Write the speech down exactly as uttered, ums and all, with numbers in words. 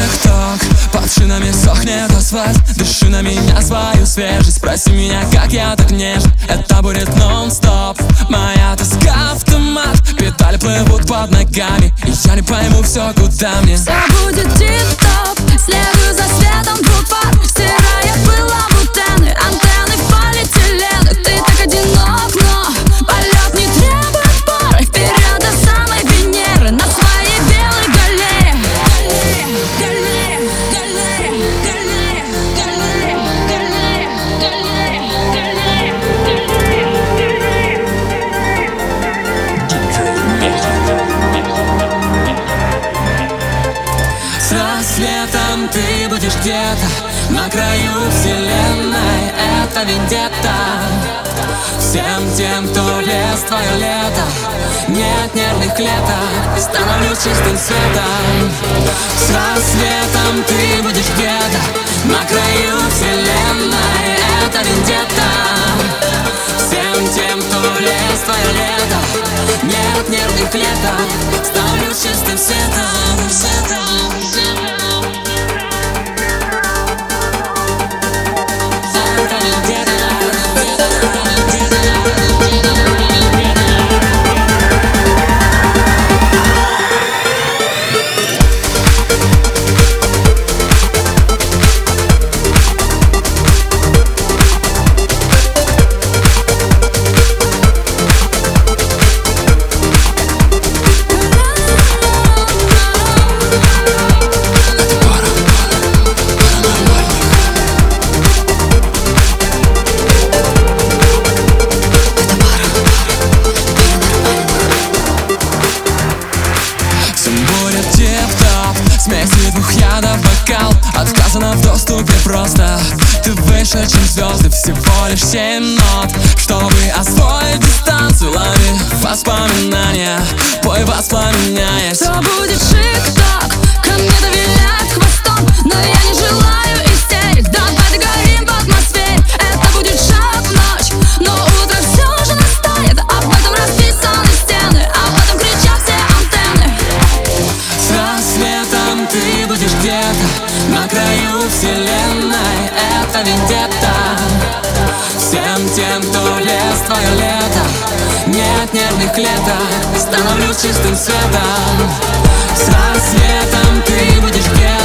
тик-ток, под шинами сохнет асфальт. Дыши на меня свою свежесть, спроси меня, как я так нежен. Это будет нон-стоп, моя тоска автомат. Педали плывут под ногами, и я не пойму все, куда мне. Все будет тип-топ, следую за светом двух фар, стирая пылом бутены, антенны полиэтилены. Ты так одинок, но полет не требует пары. Вперед до самой Венеры, на своей белой галере. Галере, галере, галере, галере, галере, галере, С рассветом ты будешь где-то на краю вселенной. Это вендетта всем тем, кто влез в твое лето. Нет нервных клеток, становлюсь чистым светом. С рассветом ты будешь где-то на краю вселенной. Это вендетта всем тем, кто влез в твое лето. Нет нервных клеток, становлюсь чистым светом, светом, светом. Смеси двух ядов бокал, отказано в доступе просто. Ты выше, чем звезды, всего лишь семь нот. Чтобы освоить дистанцию, лови воспоминания, пой воспламеняясь. все будет шик-так, комета виляет хвостом, но я не желаю истерик. Давай догорим в атмосфере, это будет шаг в ночь, но утро все же настанет. Об этом расписаны стены, об этом кричат все антенны. С рассветом ты будешь где-то на краю вселенной. Это вендетта всем тем, кто влез в твое лето. Нет нервных клеток, становлюсь чистым светом. С рассветом ты будешь где-то